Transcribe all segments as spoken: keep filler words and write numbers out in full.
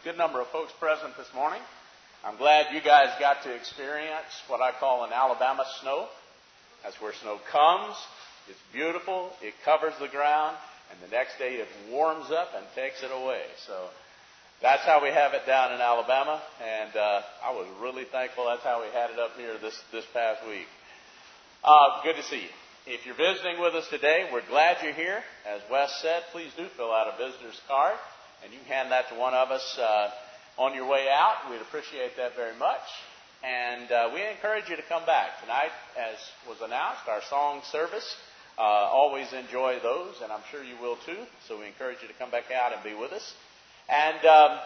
good number of folks present this morning. I'm glad you guys got to experience what I call an Alabama snow. That's where snow comes. It's beautiful. It covers the ground. And the next day it warms up and takes it away. So that's how we have it down in Alabama. And uh, I was really thankful that's how we had it up here this, this past week. Uh, good to see you. If you're visiting with us today, we're glad you're here. As Wes said, please do fill out a visitor's card. And you can hand that to one of us uh, on your way out. We'd appreciate that very much. And uh, we encourage you to come back. Tonight, as was announced, our song service. Uh, always enjoy those, and I'm sure you will too. So we encourage you to come back out and be with us. And um,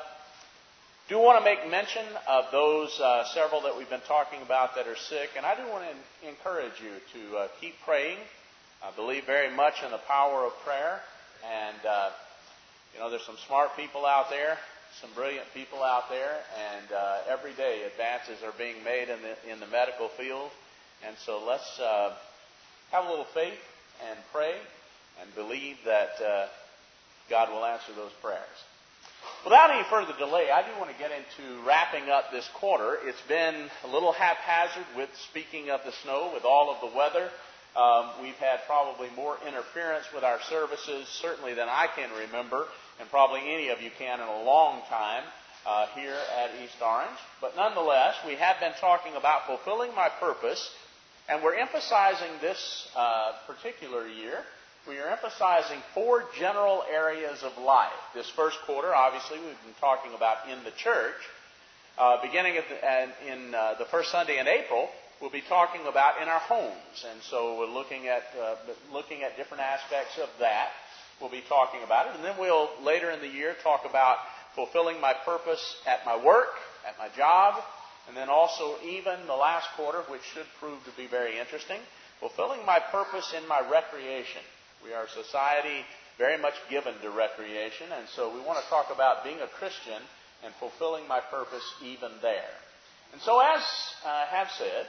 do want to make mention of those uh, several that we've been talking about that are sick. And I do want to encourage you to uh, keep praying. I believe very much in the power of prayer. And, uh, you know, there's some smart people out there, some brilliant people out there. And uh, every day advances are being made in the, in the medical field. And so let's uh, have a little faith and pray and believe that uh, God will answer those prayers. Without any further delay, I do want to get into wrapping up this quarter. It's been a little haphazard with speaking of the snow, with all of the weather. Um, we've had probably more interference with our services, certainly than I can remember, and probably any of you can in a long time uh, here at East Orange. But nonetheless, we have been talking about fulfilling my purpose, and we're emphasizing this uh, particular year. We are emphasizing four general areas of life. This first quarter, obviously, we've been talking about in the church. Uh, beginning at the, uh, in uh, the first Sunday in April, we'll be talking about in our homes. And so we're looking at uh, looking at different aspects of that. We'll be talking about it. And then we'll, later in the year, talk about fulfilling my purpose at my work, at my job, and then also even the last quarter, which should prove to be very interesting, fulfilling my purpose in my recreation. We are a society very much given to recreation, and so we want to talk about being a Christian and fulfilling my purpose even there. And so as I have said,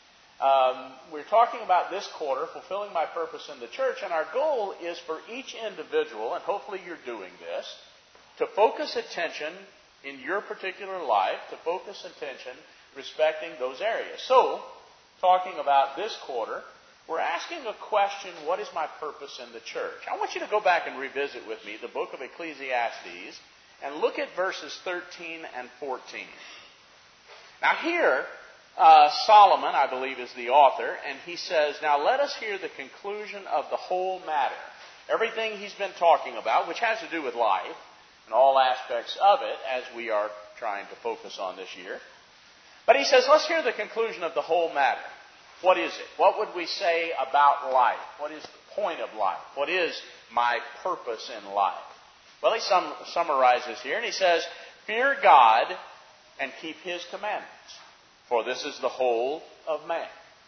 um, we're talking about this quarter, fulfilling my purpose in the church, and our goal is for each individual, and hopefully you're doing this, to focus attention in your particular life, to focus attention respecting those areas. So, talking about this quarter, we're asking a question, what is my purpose in the church? I want you to go back and revisit with me the book of Ecclesiastes and look at verses thirteen and fourteen. Now here, uh, Solomon, I believe, is the author, and he says, now let us hear the conclusion of the whole matter. Everything he's been talking about, which has to do with life and all aspects of it, as we are trying to focus on this year. But he says, let's hear the conclusion of the whole matter. What is it? What would we say about life? What is the point of life? What is my purpose in life? Well, he sum- summarizes here, and he says, fear God and keep His commandments, for this is the whole of man.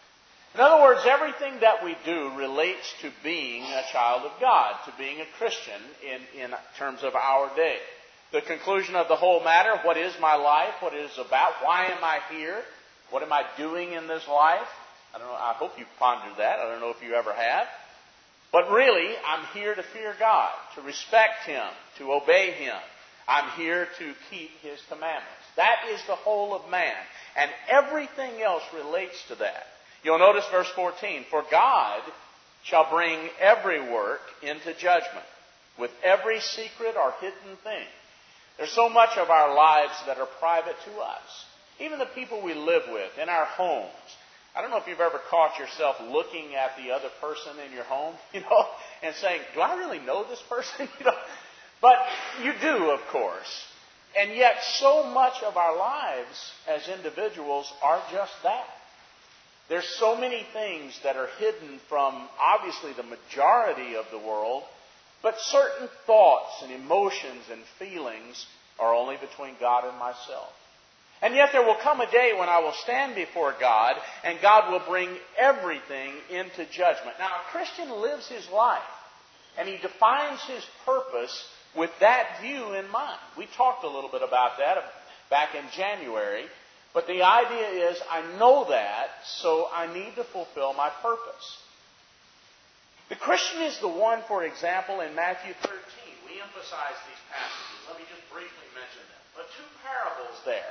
In other words, everything that we do relates to being a child of God, to being a Christian in, in terms of our day. The conclusion of the whole matter, what is my life? What it is about? Why am I here? What am I doing in this life? I don't know. I hope you've pondered that. I don't know if you ever have. But really, I'm here to fear God, to respect Him, to obey Him. I'm here to keep His commandments. That is the whole of man. And everything else relates to that. You'll notice verse fourteen. For God shall bring every work into judgment, with every secret or hidden thing. There's so much of our lives that are private to us. Even the people we live with, in our homes. I don't know if you've ever caught yourself looking at the other person in your home, you know, and saying, do I really know this person? you know, But you do, of course. And yet so much of our lives as individuals are just that. There's so many things that are hidden from, obviously, the majority of the world, but certain thoughts and emotions and feelings are only between God and myself. And yet there will come a day when I will stand before God, and God will bring everything into judgment. Now, a Christian lives his life, and he defines his purpose with that view in mind. We talked a little bit about that back in January, but the idea is I know that, so I need to fulfill my purpose. The Christian is the one, for example, in Matthew thirteen. We emphasize these passages. Let me just briefly mention them. But two there,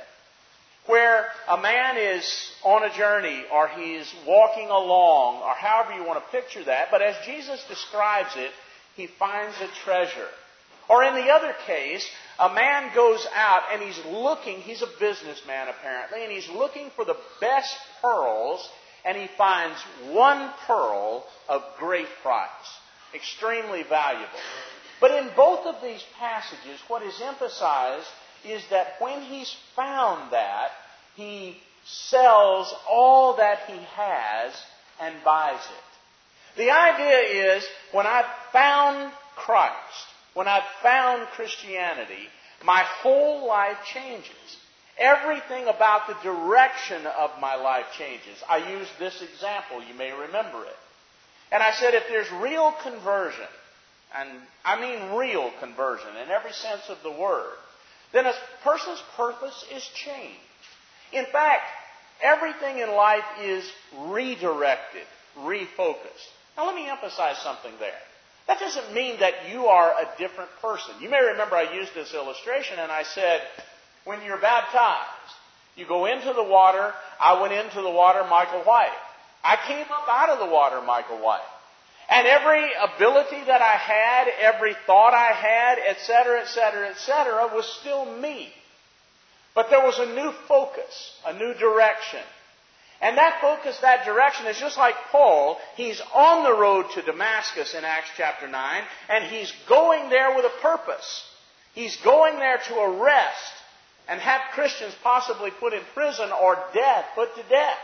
where a man is on a journey or he's walking along or however you want to picture that. But as Jesus describes it, he finds a treasure. Or in the other case, a man goes out and he's looking, he's a businessman apparently, and he's looking for the best pearls, and he finds one pearl of great price, extremely valuable. But in both of these passages, what is emphasized is that when he's found that, he sells all that he has and buys it. The idea is, when I've found Christ, when I've found Christianity, my whole life changes. Everything about the direction of my life changes. I used this example. You may remember it. And I said if there's real conversion, and I mean real conversion in every sense of the word, then a person's purpose is changed. In fact, everything in life is redirected, refocused. Now let me emphasize something there. That doesn't mean that you are a different person. You may remember I used this illustration and I said, when you're baptized, you go into the water. I went into the water Michael White. I came up out of the water Michael White. And every ability that I had, every thought I had, et cetera, et cetera, et cetera, was still me. But there was a new focus, a new direction. And that focus, that direction is just like Paul. He's on the road to Damascus in Acts chapter nine, and he's going there with a purpose. He's going there to arrest and have Christians possibly put in prison or death, put to death.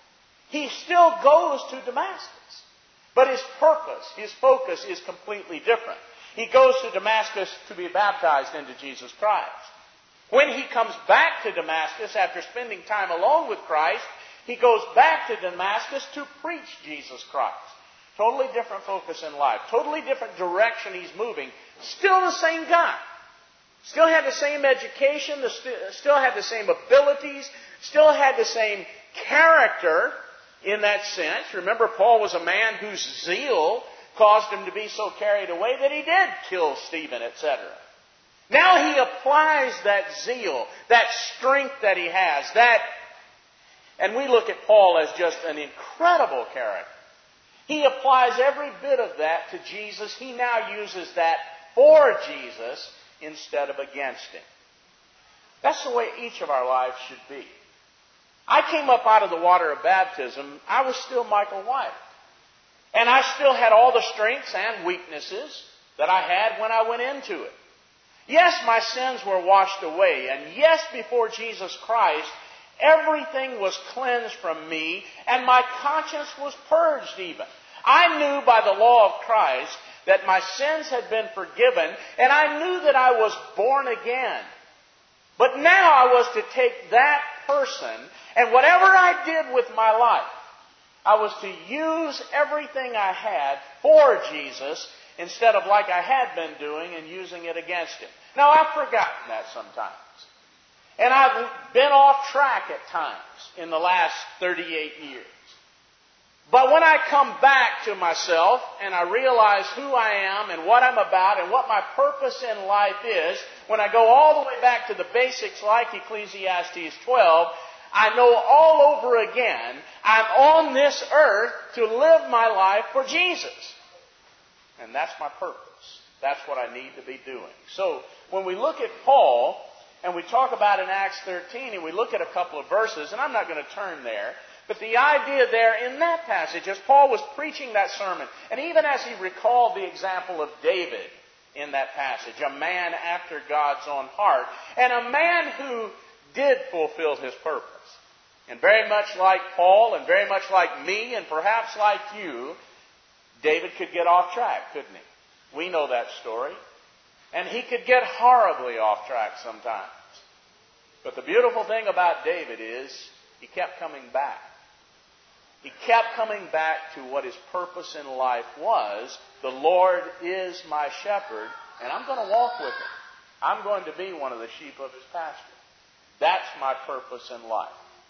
He still goes to Damascus. But his purpose, his focus is completely different. He goes to Damascus to be baptized into Jesus Christ. When he comes back to Damascus after spending time alone with Christ, he goes back to Damascus to preach Jesus Christ. Totally different focus in life. Totally different direction he's moving. Still the same guy. Still had the same education. Still had the same abilities. Still had the same character in that sense. Remember, Paul was a man whose zeal caused him to be so carried away that he did kill Stephen, et cetera. Now he applies that zeal, that strength that he has, that, and we look at Paul as just an incredible character. He applies every bit of that to Jesus. He now uses that for Jesus instead of against him. That's the way each of our lives should be. I came up out of the water of baptism. I was still Michael White. And I still had all the strengths and weaknesses that I had when I went into it. Yes, my sins were washed away. And yes, before Jesus Christ, everything was cleansed from me. And my conscience was purged even. I knew by the law of Christ that my sins had been forgiven. And I knew that I was born again. But now I was to take that person, and whatever I did with my life, I was to use everything I had for Jesus instead of like I had been doing and using it against him. Now, I've forgotten that sometimes. And I've been off track at times in the last thirty-eight years. But when I come back to myself and I realize who I am and what I'm about and what my purpose in life is, when I go all the way back to the basics like Ecclesiastes twelve, I know all over again I'm on this earth to live my life for Jesus. And that's my purpose. That's what I need to be doing. So when we look at Paul and we talk about in Acts thirteen and we look at a couple of verses, and I'm not going to turn there, but the idea there in that passage, as Paul was preaching that sermon, and even as he recalled the example of David in that passage, a man after God's own heart, and a man who did fulfill his purpose. And very much like Paul, and very much like me, and perhaps like you, David could get off track, couldn't he? We know that story. And he could get horribly off track sometimes. But the beautiful thing about David is he kept coming back. He kept coming back to what his purpose in life was. The Lord is my shepherd, and I'm going to walk with him. I'm going to be one of the sheep of his pasture. That's my purpose in life.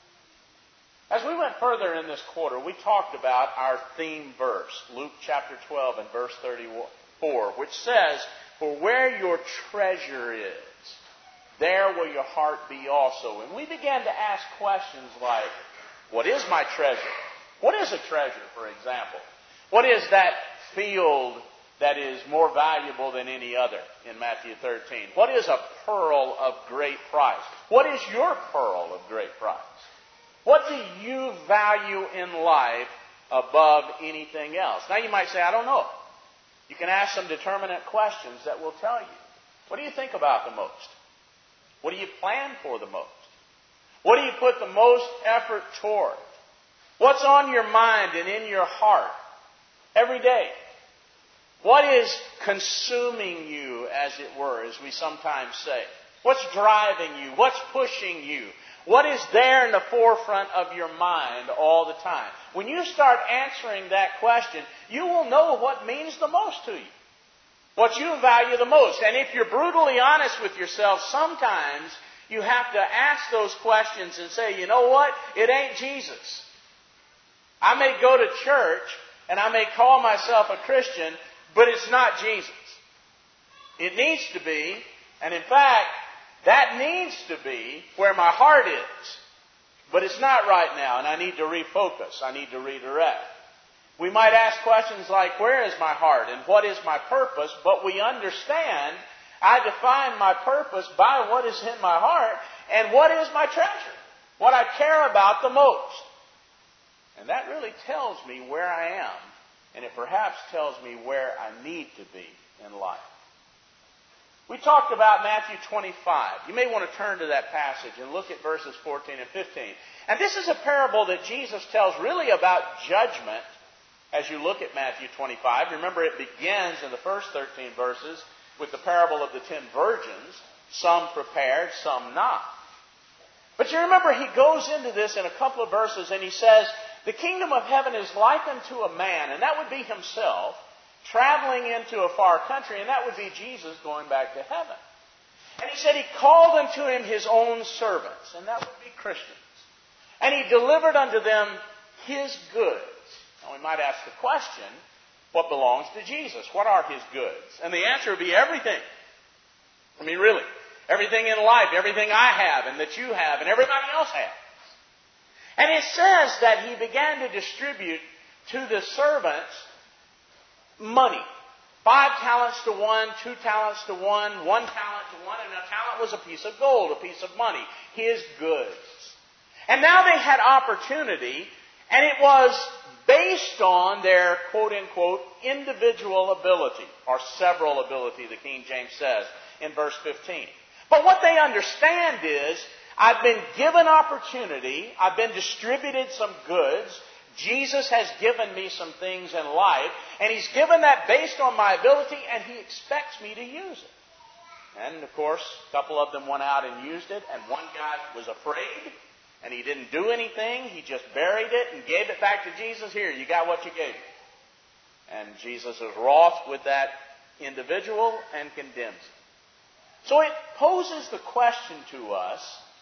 As we went further in this quarter, we talked about our theme verse, Luke chapter twelve and verse thirty-four, which says, "For where your treasure is, there will your heart be also. And we began to ask questions like, what is my treasure? What is a treasure, for example? What is that field that is more valuable than any other in Matthew thirteen? What is a pearl of great price? What is your pearl of great price? What do you value in life above anything else? Now you might say, I don't know. You can ask some determinate questions that will tell you. What do you think about the most? What do you plan for the most? What do you put the most effort toward? What's on your mind and in your heart every day? What is consuming you, as it were, as we sometimes say? What's driving you? What's pushing you? What is there in the forefront of your mind all the time? When you start answering that question, you will know what means the most to you. What you value the most. And if you're brutally honest with yourself, sometimes you have to ask those questions and say, you know what? It ain't Jesus. I may go to church and I may call myself a Christian, but it's not Jesus. It needs to be, and in fact, that needs to be where my heart is. But it's not right now, and I need to refocus. I need to redirect. We might ask questions like, where is my heart and what is my purpose? But we understand I define my purpose by what is in my heart and what is my treasure, what I care about the most. And that really tells me where I am, and it perhaps tells me where I need to be in life. We talked about Matthew twenty-five. You may want to turn to that passage and look at verses fourteen and fifteen. And this is a parable that Jesus tells really about judgment as you look at Matthew twenty-five. Remember, it begins in the first thirteen verses with the parable of the ten virgins, some prepared, some not. But you remember, he goes into this in a couple of verses and he says, the kingdom of heaven is likened to a man, and that would be himself, traveling into a far country, and that would be Jesus going back to heaven. And he said he called unto him his own servants, and that would be Christians. And he delivered unto them his goods. Now we might ask the question, what belongs to Jesus? What are his goods? And the answer would be everything. I mean, really. Everything in life, everything I have and that you have and everybody else has. And it says that he began to distribute to the servants money. Five talents to one, two talents to one, one talent to one, and a talent was a piece of gold, a piece of money, his goods. And now they had opportunity, and it was based on their quote-unquote individual ability, or several ability, the King James says in verse fifteen. But what they understand is, I've been given opportunity, I've been distributed some goods, Jesus has given me some things in life, and he's given that based on my ability, and he expects me to use it. And of course, a couple of them went out and used it, and one guy was afraid, and he didn't do anything, he just buried it and gave it back to Jesus. Here, you got what you gave me. And Jesus is wroth with that individual and condemns him. So it poses the question to us,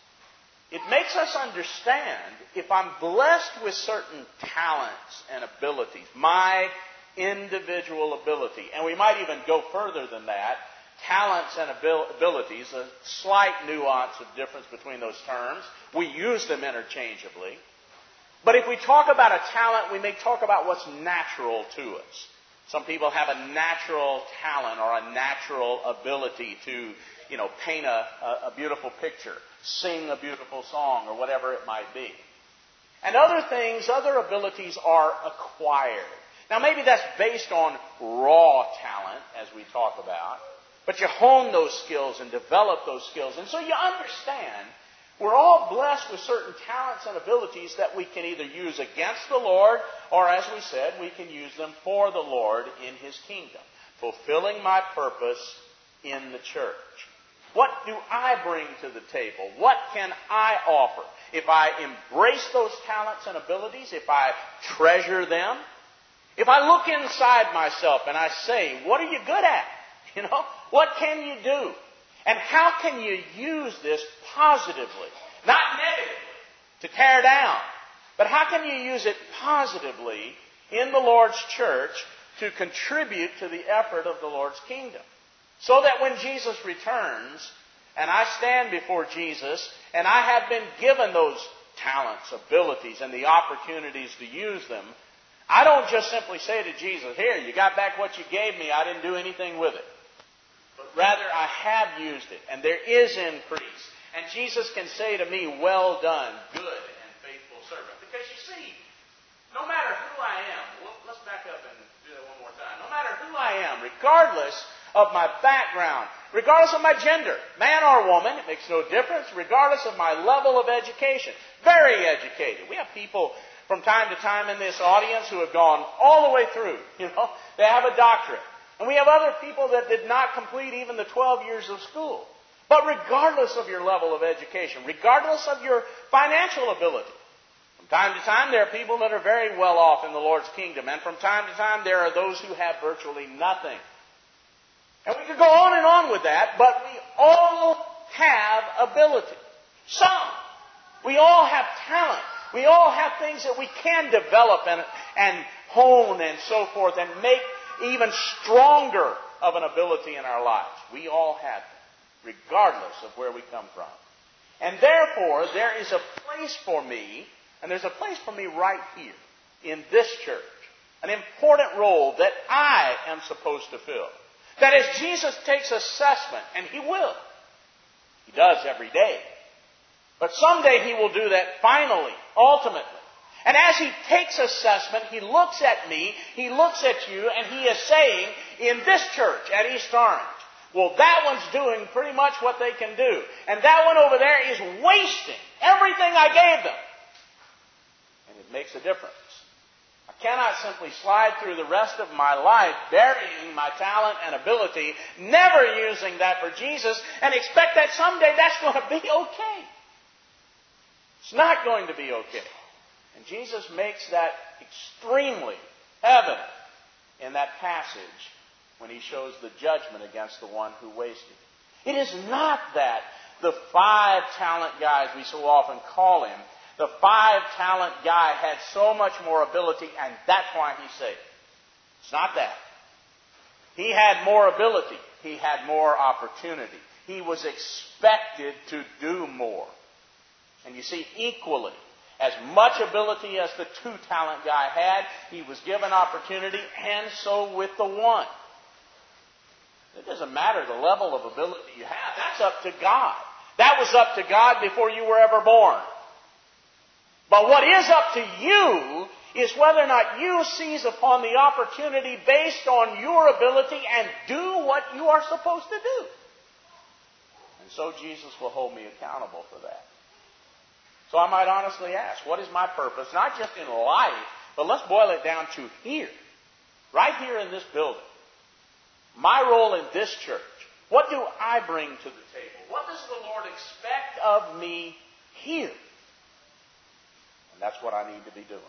it makes us understand if I'm blessed with certain talents and abilities, my individual ability, and we might even go further than that, talents and abilities, a slight nuance of difference between those terms. We use them interchangeably. But if we talk about a talent, we may talk about what's natural to us. Some people have a natural talent or a natural ability to, you know, paint a, a beautiful picture, sing a beautiful song, or whatever it might be. And other things, other abilities are acquired. Now maybe that's based on raw talent, as we talk about, but you hone those skills and develop those skills. And so you understand, we're all blessed with certain talents and abilities that we can either use against the Lord, or as we said, we can use them for the Lord in his kingdom, fulfilling my purpose in the church. What do I bring to the table? What can I offer? If I embrace those talents and abilities, if I treasure them, if I look inside myself and I say, what are you good at? You know, what can you do? And how can you use this positively? Not negatively, to tear down. But how can you use it positively in the Lord's church to contribute to the effort of the Lord's kingdom? So that when Jesus returns, and I stand before Jesus, and I have been given those talents, abilities, and the opportunities to use them, I don't just simply say to Jesus, here, you got back what you gave me, I didn't do anything with it. But rather, I have used it, and there is increase. And Jesus can say to me, well done, good and faithful servant. Because you see, no matter who I am, well, let's back up and do that one more time. No matter who I am, regardless of my background, regardless of my gender, man or woman, it makes no difference, regardless of my level of education, very educated. We have people from time to time in this audience who have gone all the way through, you know, they have a doctorate. And we have other people that did not complete even the twelve years of school. But regardless of your level of education, regardless of your financial ability, from time to time there are people that are very well off in the Lord's kingdom. And from time to time there are those who have virtually nothing. And we could go on and on with that, but we all have ability. Some. We all have talent. We all have things that we can develop and, and hone and so forth and make even stronger of an ability in our lives. We all have them, regardless of where we come from. And therefore, there is a place for me, and there's a place for me right here in this church, an important role that I am supposed to fill. That as Jesus takes assessment, and He will, He does every day, but someday He will do that finally, ultimately. And as He takes assessment, He looks at me, He looks at you, and He is saying, in this church at East Orange, well, that one's doing pretty much what they can do. And that one over there is wasting everything I gave them. And it makes a difference. I cannot simply slide through the rest of my life burying my talent and ability, never using that for Jesus, and expect that someday that's going to be okay. It's not going to be okay. And Jesus makes that extremely evident in that passage when He shows the judgment against the one who wasted. It is not that the five talent guys we so often call him, the five talent guy had so much more ability and that's why he's saved. It's not that. He had more ability. He had more opportunity. He was expected to do more. And you see, equally, as much ability as the two talent guy had, he was given opportunity, and so with the one. It doesn't matter the level of ability you have. That's up to God. That was up to God before you were ever born. But what is up to you is whether or not you seize upon the opportunity based on your ability and do what you are supposed to do. And so Jesus will hold me accountable for that. So I might honestly ask, what is my purpose? Not just in life, but let's boil it down to here. Right here in this building. My role in this church. What do I bring to the table? What does the Lord expect of me here? And that's what I need to be doing.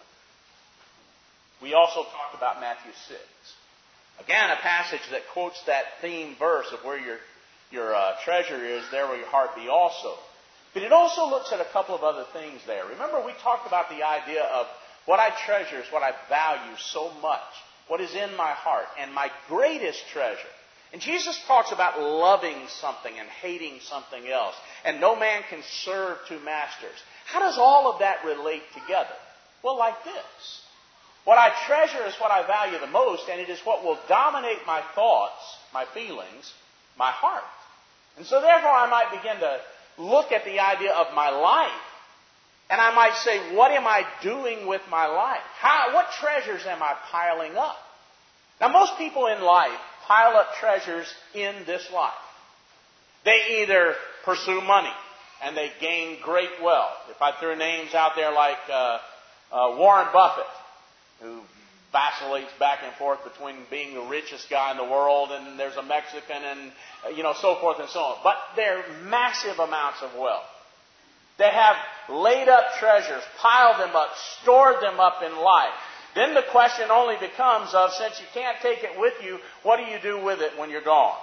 We also talked about Matthew six. Again, a passage that quotes that theme verse of where your, your uh, treasure is, there will your heart be also. But it also looks at a couple of other things there. Remember, we talked about the idea of what I treasure is what I value so much. What is in my heart and my greatest treasure. And Jesus talks about loving something and hating something else. And no man can serve two masters. How does all of that relate together? Well, like this. What I treasure is what I value the most, and it is what will dominate my thoughts, my feelings, my heart. And so therefore I might begin to look at the idea of my life. And I might say, what am I doing with my life? How, what treasures am I piling up? Now, most people in life pile up treasures in this life. They either pursue money, and they gain great wealth. If I threw names out there like uh, uh, Warren Buffett, who vacillates back and forth between being the richest guy in the world, and there's a Mexican, and uh, you know, so forth and so on. But they're massive amounts of wealth. They have laid up treasures, piled them up, stored them up in life. Then the question only becomes of, since you can't take it with you, what do you do with it when you're gone?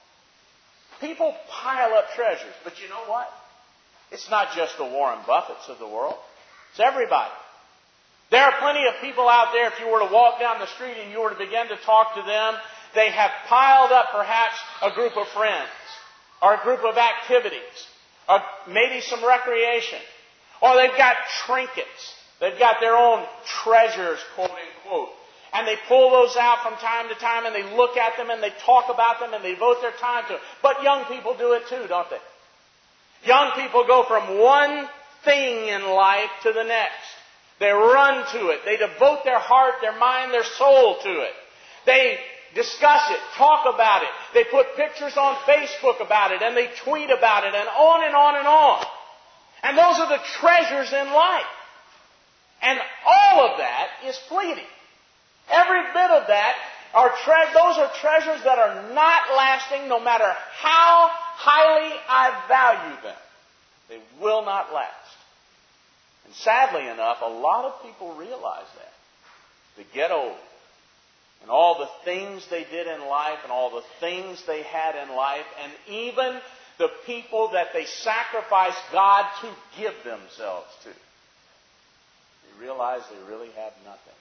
People pile up treasures, but you know what? It's not just the Warren Buffetts of the world. It's everybody. There are plenty of people out there, if you were to walk down the street and you were to begin to talk to them, they have piled up perhaps a group of friends. or a group of activities, or maybe some recreation, or they've got trinkets. They've got their own treasures, quote unquote. And they pull those out from time to time and they look at them and they talk about them and they devote their time to it. But young people do it too, don't they? Young people go from one thing in life to the next. They run to it. They devote their heart, their mind, their soul to it. They discuss it, talk about it. They put pictures on Facebook about it and they tweet about it and on and on and on. And those are the treasures in life. And all of that is fleeting. Every bit of that, are tre- those are treasures that are not lasting no matter how highly I value them. They will not last. And sadly enough, a lot of people realize that. They get old. And all the things they did in life and all the things they had in life and even the people that they sacrificed God to give themselves to. They realize they really have nothing.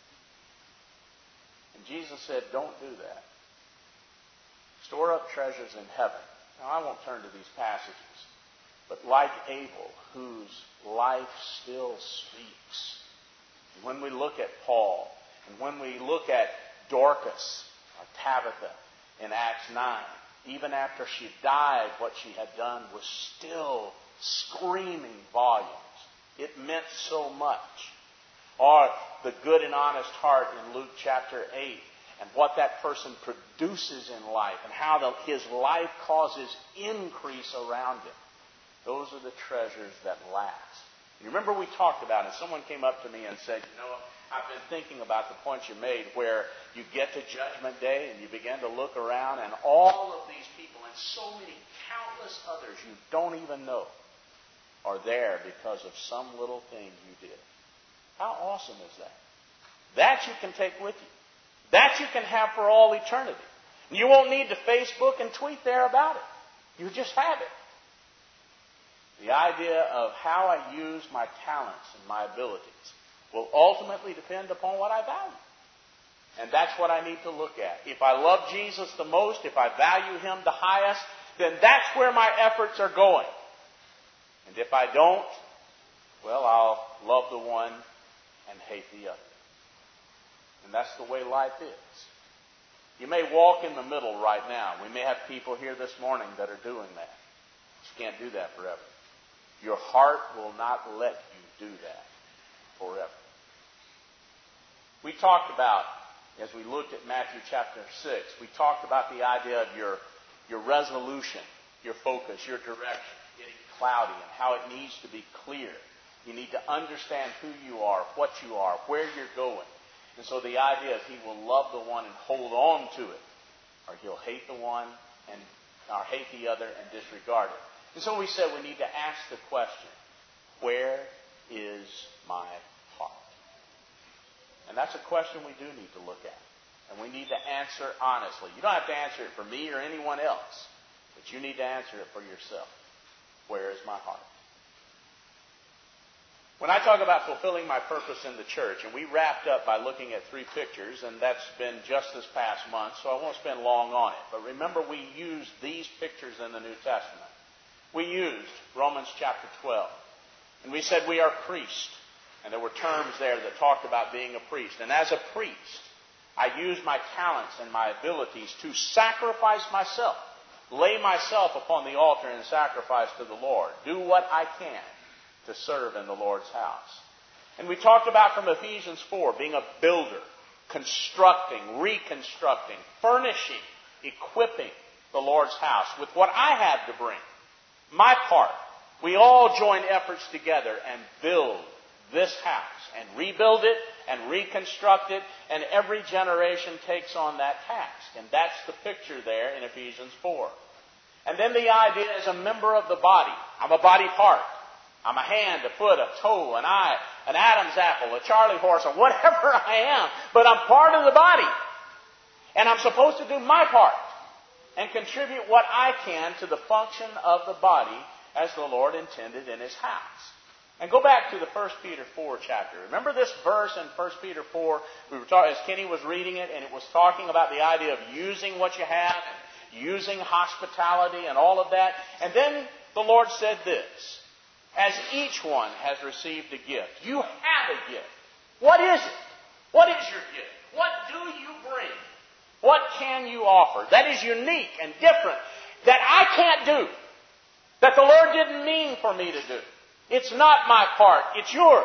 And Jesus said, don't do that. Store up treasures in heaven. Now, I won't turn to these passages. But like Abel, whose life still speaks. And when we look at Paul, and when we look at Dorcas, or Tabitha, in Acts nine, even after she died, what she had done was still screaming volumes. It meant so much. Or the good and honest heart in Luke chapter eight, and what that person produces in life, and how the, his life causes increase around him. Those are the treasures that last. You remember we talked about it. Someone came up to me and said, you know, I've been thinking about the point you made where you get to Judgment Day and you begin to look around and all of these people and so many countless others you don't even know are there because of some little thing you did. How awesome is that? That you can take with you. That you can have for all eternity. You won't need to Facebook and tweet there about it. You just have it. The idea of how I use my talents and my abilities will ultimately depend upon what I value. And that's what I need to look at. If I love Jesus the most, if I value Him the highest, then that's where my efforts are going. And if I don't, well, I'll love the one and hate the other. And that's the way life is. You may walk in the middle right now. We may have people here this morning that are doing that. You can't do that forever. Your heart will not let you do that forever. We talked about, as we looked at Matthew chapter six, we talked about the idea of your, your resolution, your focus, your direction, getting cloudy, and how it needs to be clear. You need to understand who you are, what you are, where you're going. And so the idea is He will love the one and hold on to it, or He'll hate the one and or hate the other and disregard it. And so we said we need to ask the question, where is my heart? And that's a question we do need to look at. And we need to answer honestly. You don't have to answer it for me or anyone else, but you need to answer it for yourself. Where is my heart? When I talk about fulfilling my purpose in the church, and we wrapped up by looking at three pictures, and that's been just this past month, so I won't spend long on it. But remember, we used these pictures in the New Testament. We used Romans chapter twelve. And we said we are priests. And there were terms there that talked about being a priest. And as a priest, I use my talents and my abilities to sacrifice myself. Lay myself upon the altar and sacrifice to the Lord. Do what I can to serve in the Lord's house. And we talked about from Ephesians four, being a builder, constructing, reconstructing, furnishing, equipping the Lord's house with what I have to bring. My part. We all join efforts together and build this house and rebuild it and reconstruct it, and every generation takes on that task. And that's the picture there in Ephesians four. And then the idea is a member of the body. I'm a body part. I'm a hand, a foot, a toe, an eye, an Adam's apple, a Charlie horse, or whatever I am. But I'm part of the body. And I'm supposed to do my part and contribute what I can to the function of the body as the Lord intended in His house. And go back to the First Peter four chapter. Remember this verse in First Peter four? We were talking, as Kenny was reading it, and it was talking about the idea of using what you have using hospitality and all of that. And then the Lord said this, as each one has received a gift, you have a gift. What is it? What is your gift? What do you bring? What can you offer that is unique and different, that I can't do, that the Lord didn't mean for me to do? It's not my part, it's yours.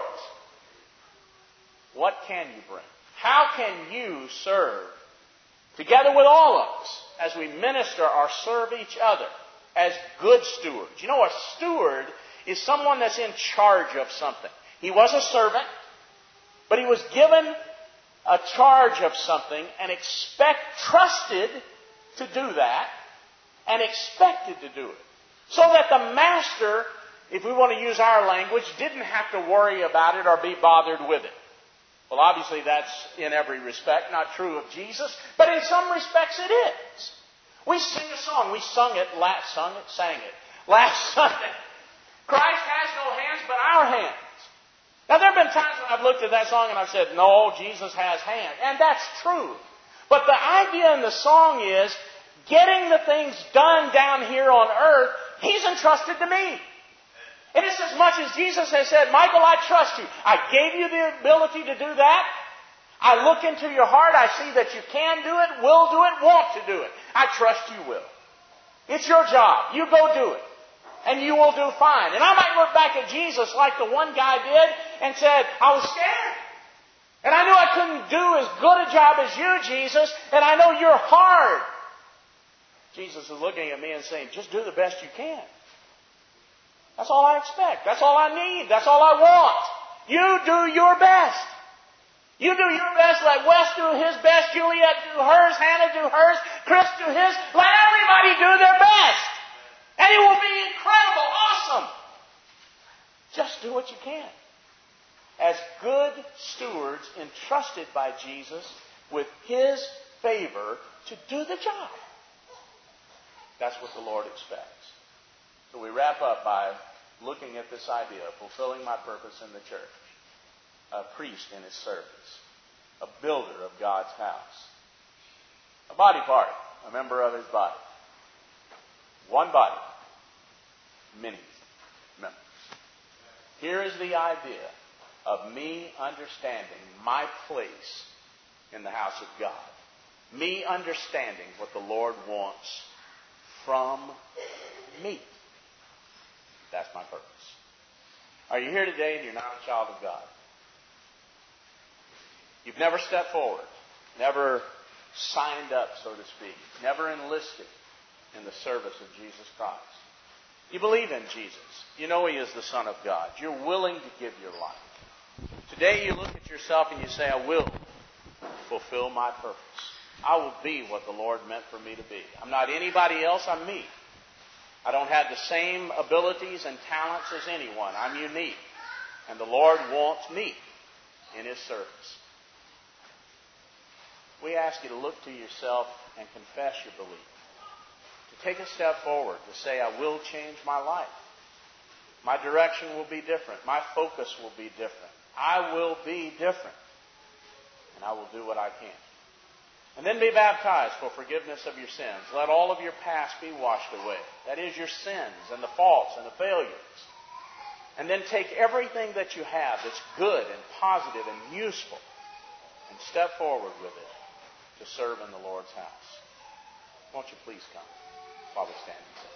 What can you bring? How can you serve together with all of us as we minister or serve each other as good stewards? You know, a steward is someone that's in charge of something. He was a servant, but he was given a charge of something and expect, trusted to do that and expected to do it. So that the master, if we want to use our language, didn't have to worry about it or be bothered with it. Well, obviously that's in every respect not true of Jesus, but in some respects it is. We sing a song. We sung it, last, sung it, sang it last Sunday. Christ has no hands but our hands. Now, there have been times when I've looked at that song and I've said, no, Jesus has hands. And that's true. But the idea in the song is getting the things done down here on earth, He's entrusted to me. And it's as much as Jesus has said, Michael, I trust you. I gave you the ability to do that. I look into your heart. I see that you can do it, will do it, want to do it. I trust you will. It's your job. You go do it. And you will do fine. And I might look back at Jesus like the one guy did and said, I was scared. And I knew I couldn't do as good a job as you, Jesus. And I know you're hard. Jesus is looking at me and saying, just do the best you can. That's all I expect. That's all I need. That's all I want. You do your best. You do your best. Let Wes do his best. Juliet do hers. Hannah do hers. Chris do his. Let everybody do their best. And it will be incredible, awesome. Just do what you can. As good stewards entrusted by Jesus with His favor to do the job. That's what the Lord expects. So we wrap up by looking at this idea of fulfilling my purpose in the church. A priest in His service. A builder of God's house. A body part. A member of His body. One body, many members. Here is the idea of me understanding my place in the house of God. Me understanding what the Lord wants from me. That's my purpose. Are you here today and you're not a child of God? You've never stepped forward, never signed up, so to speak, never enlisted in the service of Jesus Christ. You believe in Jesus. You know He is the Son of God. You're willing to give your life. Today you look at yourself and you say, I will fulfill my purpose. I will be what the Lord meant for me to be. I'm not anybody else, I'm me. I don't have the same abilities and talents as anyone. I'm unique. And the Lord wants me in His service. We ask you to look to yourself and confess your belief. To take a step forward, to say, I will change my life. My direction will be different. My focus will be different. I will be different. And I will do what I can. And then be baptized for forgiveness of your sins. Let all of your past be washed away. That is, your sins and the faults and the failures. And then take everything that you have that's good and positive and useful and step forward with it to serve in the Lord's house. Won't you please come while we stand and sing?